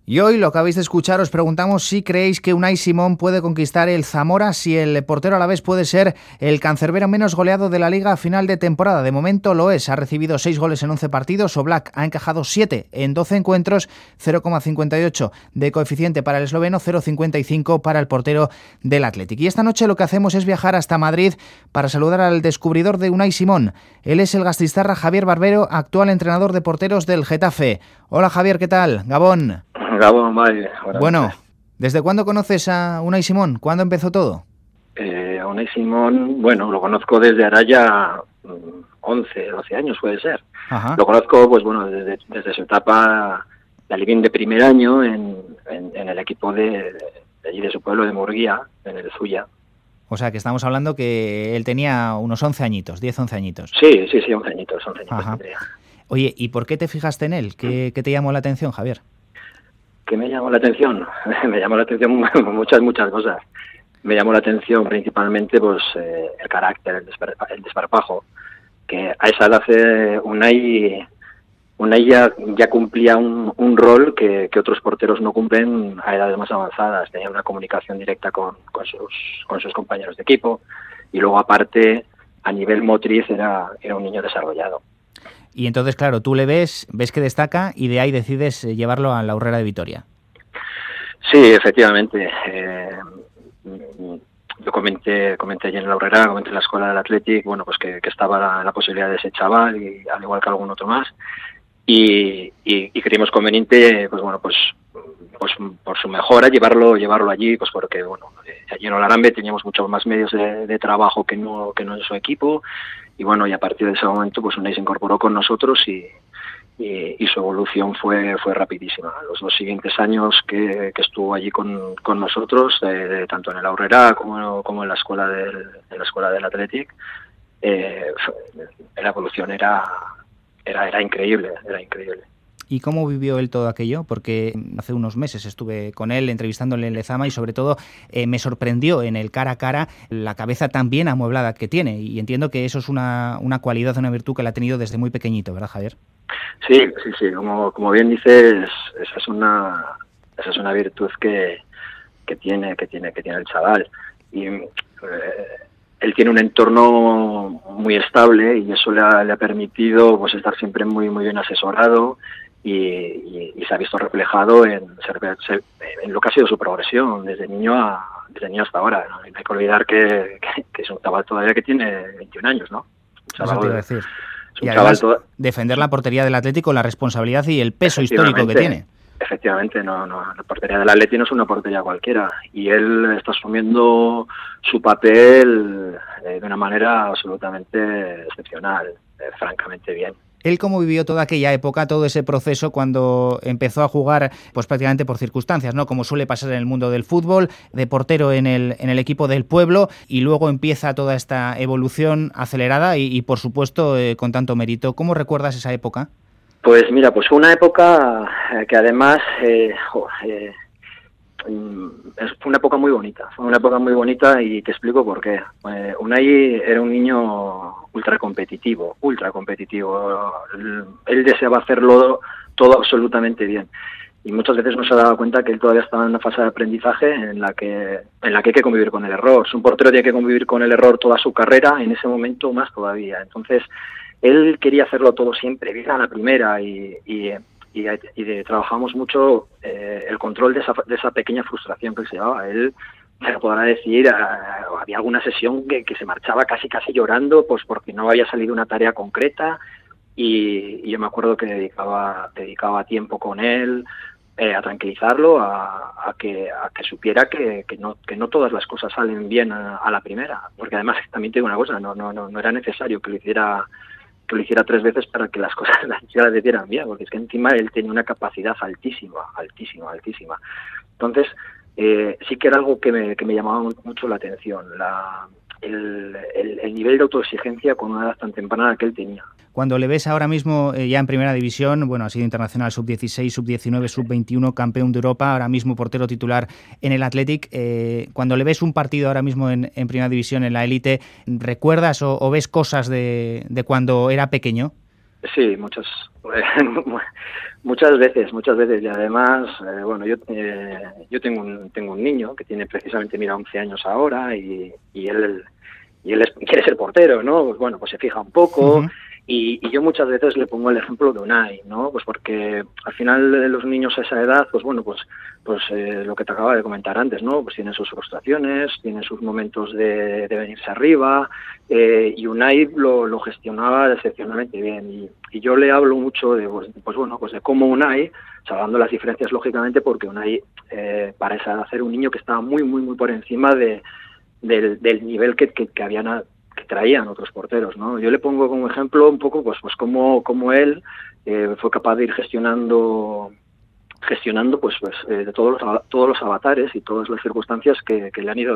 Y hoy, lo que habéis de escuchar, os preguntamos si creéis que Unai Simón puede conquistar el Zamora, si el portero alavés puede ser el cancerbero menos goleado de la Liga a final de temporada. De momento lo es, ha recibido 6 goles en 11 partidos, Oblak ha encajado 7 en 12 encuentros, 0,58 de coeficiente para el esloveno, 0,55 para el portero del Athletic. Y esta noche lo que hacemos es viajar hasta Madrid para saludar al descubridor de Unai Simón. Él es el gasteiztarra Javier Barbero, actual entrenador de porteros del Getafe. Hola Javier, ¿qué tal? Gabón. Gabón, vale. Bueno, ¿desde cuándo conoces a Unai Simón? ¿Cuándo empezó todo? Unai Simón, bueno, lo conozco desde ahora ya 11, 12 años puede ser. Ajá. Lo conozco, pues bueno, desde su etapa de living de primer año en el equipo de allí de su pueblo, de Murguía, en el Zuya. O sea, que estamos hablando que él tenía unos 11 añitos, 10, 11 añitos. Sí, 11 añitos tendría. Oye, ¿y por qué te fijaste en él? ¿Qué te llamó la atención, Javier? ¿Qué me llamó la atención? Me llamó la atención muchas cosas. Me llamó la atención principalmente pues el carácter, el desparpajo, que a esa edad Unai ya cumplía un rol que otros porteros no cumplen a edades más avanzadas. Tenía una comunicación directa con sus compañeros de equipo y luego aparte a nivel motriz era un niño desarrollado. Y entonces, claro, tú le ves que destaca y de ahí decides llevarlo a la Urrera de Vitoria. Sí, efectivamente. Yo comenté allí en la Urrera, comenté en la escuela del Athletic, bueno, pues que estaba la posibilidad de ese chaval, y al igual que algún otro más, y creímos conveniente, pues bueno, pues por su mejora llevarlo allí, pues porque bueno, allí en Olarambe teníamos muchos más medios de trabajo que no en su equipo. Y bueno, y a partir de ese momento pues Unai se incorporó con nosotros y su evolución fue rapidísima. Los 2 siguientes años que estuvo allí con nosotros, tanto en el Aurrera como en la escuela del Athletic, la evolución era increíble, ¿Y cómo vivió él todo aquello? Porque hace unos meses estuve con él entrevistándole en Lezama y sobre todo me sorprendió en el cara a cara la cabeza tan bien amueblada que tiene, y entiendo que eso es una cualidad, una virtud que la ha tenido desde muy pequeñito, ¿verdad, Javier? Sí, como bien dices, esa es una virtud que tiene el chaval, y él tiene un entorno muy estable y eso le ha permitido pues estar siempre muy bien asesorado. Y se ha visto reflejado en lo que ha sido su progresión desde niño hasta ahora, ¿no? Y no hay que olvidar que es un chaval todavía que tiene 21 años, ¿no? Eso te iba a decir. Y además defender la portería del Atlético, la responsabilidad y el peso histórico que tiene. Efectivamente, la portería del Atleti no es una portería cualquiera, y él está asumiendo su papel de una manera absolutamente excepcional, francamente bien. ¿Él cómo vivió toda aquella época, todo ese proceso cuando empezó a jugar pues prácticamente por circunstancias, ¿no? Como suele pasar en el mundo del fútbol, de portero en el equipo del pueblo, y luego empieza toda esta evolución acelerada y por supuesto con tanto mérito? ¿Cómo recuerdas esa época? Pues mira, pues fue una época que además fue una época muy bonita, y te explico por qué. Unai era un niño ultra competitivo. Él deseaba hacerlo todo absolutamente bien, y muchas veces no se daba cuenta que él todavía estaba en una fase de aprendizaje en la que hay que convivir con el error. Un portero tiene que convivir con el error toda su carrera, en ese momento más todavía. Entonces él quería hacerlo todo siempre bien a la primera, y trabajamos mucho el control de esa pequeña frustración que él se llevaba. Él se podrá decir, había alguna sesión que se marchaba casi llorando, pues porque no había salido una tarea concreta, y yo me acuerdo que dedicaba tiempo con él a tranquilizarlo, a que supiera que no todas las cosas salen bien a la primera, porque además también te digo una cosa, no era necesario que lo hiciera 3 veces para que las cosas las hicieran bien, porque es que encima él tenía una capacidad altísima. Entonces, sí que era algo que me llamaba mucho la atención, el nivel de autoexigencia con una edad tan temprana que él tenía. Cuando le ves ahora mismo ya en primera división, bueno, ha sido internacional sub-16, sub-19, sub-21, campeón de Europa, ahora mismo portero titular en el Athletic. Cuando le ves un partido ahora mismo en primera división, en la élite, ¿recuerdas o ves cosas de cuando era pequeño? Sí, muchas veces. Y además, bueno, yo tengo un niño que tiene precisamente, mira, 11 años ahora y él quiere ser portero, ¿no? Pues bueno, pues se fija un poco. Uh-huh. Y yo muchas veces le pongo el ejemplo de Unai, ¿no? Pues porque al final los niños a esa edad, pues bueno, pues lo que te acaba de comentar antes, ¿no? Pues tienen sus frustraciones, tienen sus momentos de venirse arriba, y Unai lo gestionaba excepcionalmente bien. Y yo le hablo mucho de, pues bueno, pues de cómo Unai, salvando las diferencias lógicamente, porque Unai, para esa edad, era un niño que estaba muy por encima del nivel que traían otros porteros, ¿no? Yo le pongo como ejemplo un poco pues cómo él fue capaz de ir gestionando de todos los avatares y todas las circunstancias que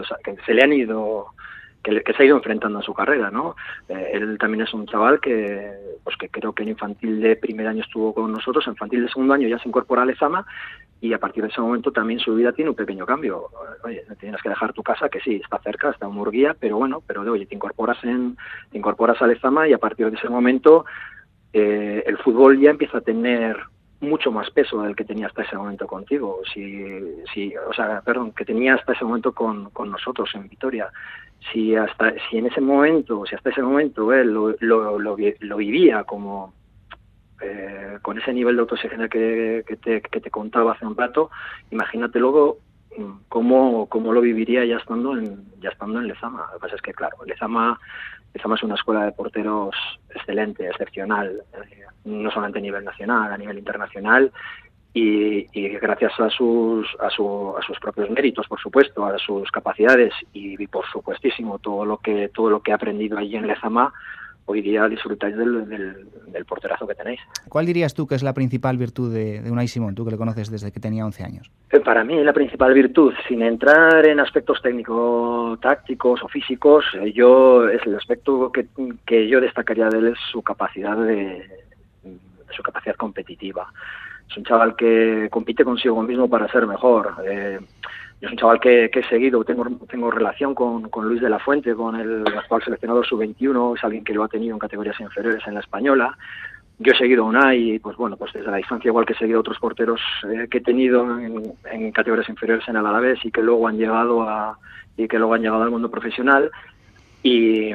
se ha ido enfrentando en su carrera, ¿no? Él también es un chaval que creo que en infantil de primer año estuvo con nosotros, en infantil de segundo año ya se incorpora a Lezama, y a partir de ese momento también su vida tiene un pequeño cambio. Oye, tienes que dejar tu casa, que sí, está cerca, está en Murguía, pero bueno, oye, te incorporas a Lezama, y a partir de ese momento el fútbol ya empieza a tener mucho más peso del que tenía hasta ese momento contigo, que tenía hasta ese momento con nosotros en Vitoria. Si hasta ese momento él lo vivía como con ese nivel de autoexigencia que te contaba hace un rato, imagínate luego cómo lo viviría ya estando en Lezama. Lo que pasa es que, claro, Lezama es una escuela de porteros excelente, excepcional, no solamente a nivel nacional, a nivel internacional, y gracias a sus propios méritos, por supuesto, a sus capacidades y por supuestísimo todo lo que he aprendido allí en Lezama, hoy día disfrutáis del porterazo que tenéis. ¿Cuál dirías tú que es la principal virtud de Unai Simón, tú que le conoces desde que tenía 11 años? Para mí la principal virtud, sin entrar en aspectos técnico-tácticos o físicos, es el aspecto que yo destacaría de él, es su capacidad su capacidad competitiva. Es un chaval que compite consigo mismo para ser mejor. Es un chaval que he seguido, tengo relación con Luis de la Fuente, con el actual seleccionador sub-21, es alguien que lo ha tenido en categorías inferiores en la española. Yo he seguido a Unai, pues desde la distancia, igual que he seguido a otros porteros que he tenido en categorías inferiores en el Alavés y que luego han llegado al mundo profesional. Y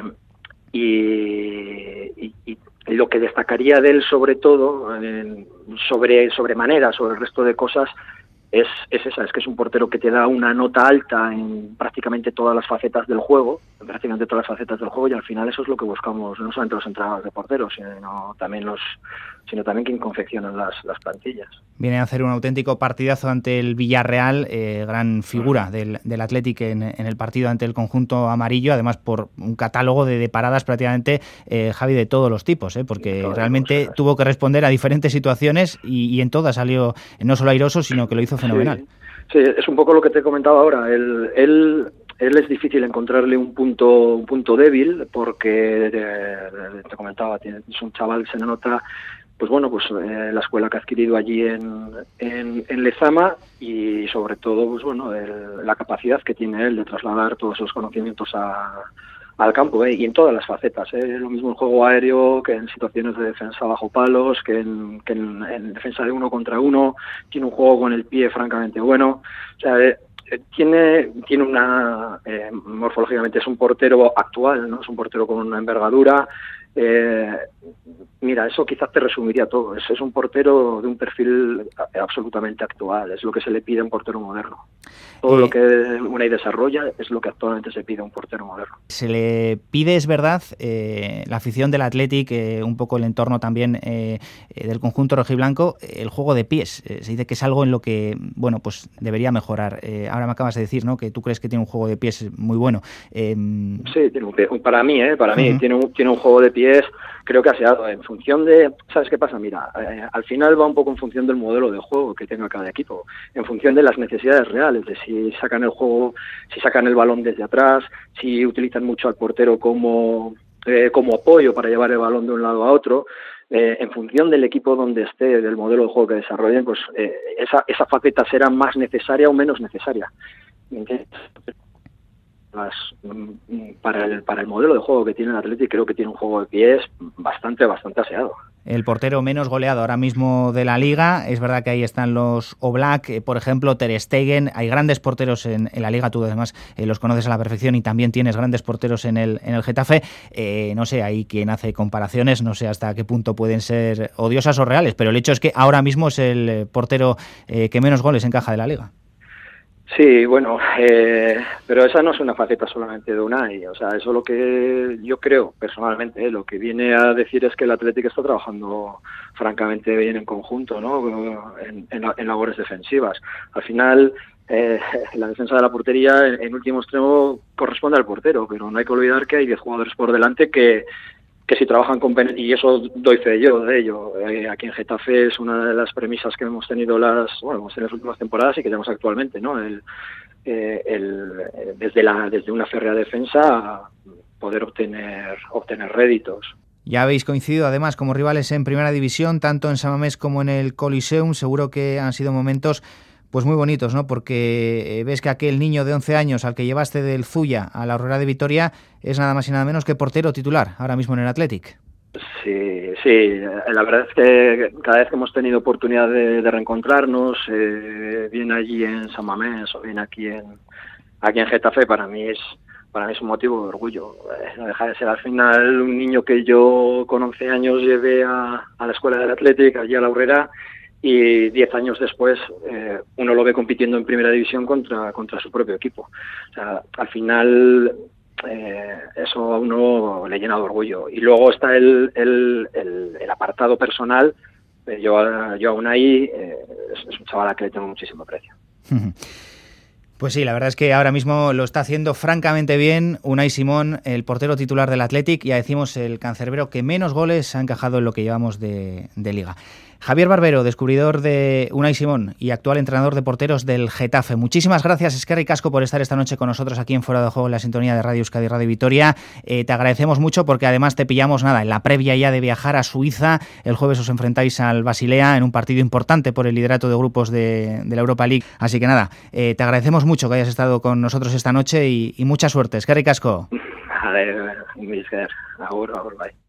lo que destacaría de él, sobre todo, sobremanera, sobre el resto de cosas, es que es un portero que te da una nota alta en prácticamente todas las facetas del juego, y al final eso es lo que buscamos, no solamente los entrenadores de porteros, sino también quien confeccionan las plantillas. Viene a hacer un auténtico partidazo ante el Villarreal, gran figura del Athletic en el partido ante el conjunto amarillo, además por un catálogo de paradas prácticamente, Javi, de todos los tipos, porque realmente tuvo que responder a diferentes situaciones y en todas salió no solo airoso, sino que lo hizo fenomenal. Sí, es un poco lo que te comentaba ahora. Él es difícil encontrarle un punto débil, porque te comentaba, es un chaval, se nota la escuela que ha adquirido allí en Lezama, y sobre todo la capacidad que tiene él de trasladar todos esos conocimientos al campo, y en todas las facetas, lo mismo en juego aéreo, que en situaciones de defensa bajo palos, que en defensa de uno contra uno. Tiene un juego con el pie francamente bueno. O sea, tiene una morfológicamente es un portero actual, ¿no? Es un portero con una envergadura. Mira, eso quizás te resumiría todo. Es un portero de un perfil absolutamente actual. Es lo que se le pide a un portero moderno. Todo lo que Unai desarrolla es lo que actualmente se pide a un portero moderno. Se le pide, es verdad, la afición del Athletic, un poco el entorno también del conjunto rojiblanco, el juego de pies. Se dice que es algo en lo que pues debería mejorar. Ahora me acabas de decir, ¿no?, que tú crees que tiene un juego de pies muy bueno. Sí, para mí tiene un juego de pies, creo que aseado, en función de, ¿sabes qué pasa? Mira, al final va un poco en función del modelo de juego que tenga cada equipo, en función de las necesidades reales, de si sacan el balón desde atrás, si utilizan mucho al portero como apoyo para llevar el balón de un lado a otro. En función del equipo donde esté, del modelo de juego que desarrollen, pues esa faceta será más necesaria o menos necesaria. Para el modelo de juego que tiene el Athletic, creo que tiene un juego de pies bastante aseado. el portero menos goleado ahora mismo de la Liga. Es verdad que ahí están los Oblak, por ejemplo, Ter Stegen. Hay grandes porteros en la Liga, tú además los conoces a la perfección y también tienes grandes porteros en el Getafe. No sé, hay quien hace comparaciones, no sé hasta qué punto pueden ser odiosas o reales, pero el hecho es que ahora mismo es el portero que menos goles encaja de la Liga. Sí, bueno, pero esa no es una faceta solamente de Unai, o sea, eso es lo que yo creo personalmente, lo que viene a decir es que el Athletic está trabajando francamente bien en conjunto, ¿no? En labores defensivas. Al final, la defensa de la portería en último extremo corresponde al portero, pero no hay que olvidar que hay 10 jugadores por delante que si trabajan con y eso doy fe yo de ello. Aquí en Getafe es una de las premisas que hemos tenido las últimas temporadas y que tenemos actualmente, ¿no? Desde una férrea defensa poder obtener réditos. Ya habéis coincidido además como rivales en Primera División, tanto en San Mamés como en el Coliseum. Seguro que han sido momentos pues muy bonitos, ¿no? Porque ves que aquel niño de 11 años al que llevaste del Zuya a la Aurora de Vitoria es nada más y nada menos que portero titular ahora mismo en el Athletic. Sí, la verdad es que cada vez que hemos tenido oportunidad de reencontrarnos, bien allí en San Mamés o bien aquí en Getafe, para mí es un motivo de orgullo. No deja de ser al final un niño que yo con 11 años llevé a la escuela del Athletic, allí a la Aurora, y 10 años después uno lo ve compitiendo en Primera División contra su propio equipo. O sea, al final eso a uno le llena de orgullo. Y luego está el apartado personal. Yo a Unai es un chaval a que le tengo muchísimo aprecio. Pues sí, la verdad es que ahora mismo lo está haciendo francamente bien Unai Simón, el portero titular del Athletic, ya decimos el cancerbero que menos goles ha encajado en lo que llevamos de Liga. Javier Barbero, descubridor de Unai Simón y actual entrenador de porteros del Getafe. Muchísimas gracias, Eskerrik asko, por estar esta noche con nosotros aquí en Fuera de Juego, en la sintonía de Radio Euskadi y Radio Vitoria. Te agradecemos mucho porque además te pillamos en la previa ya de viajar a Suiza. El jueves os enfrentáis al Basilea en un partido importante por el liderato de grupos de la Europa League. Así que nada, te agradecemos mucho que hayas estado con nosotros esta noche y mucha suerte. Eskerrik asko. Vale, agur, bye.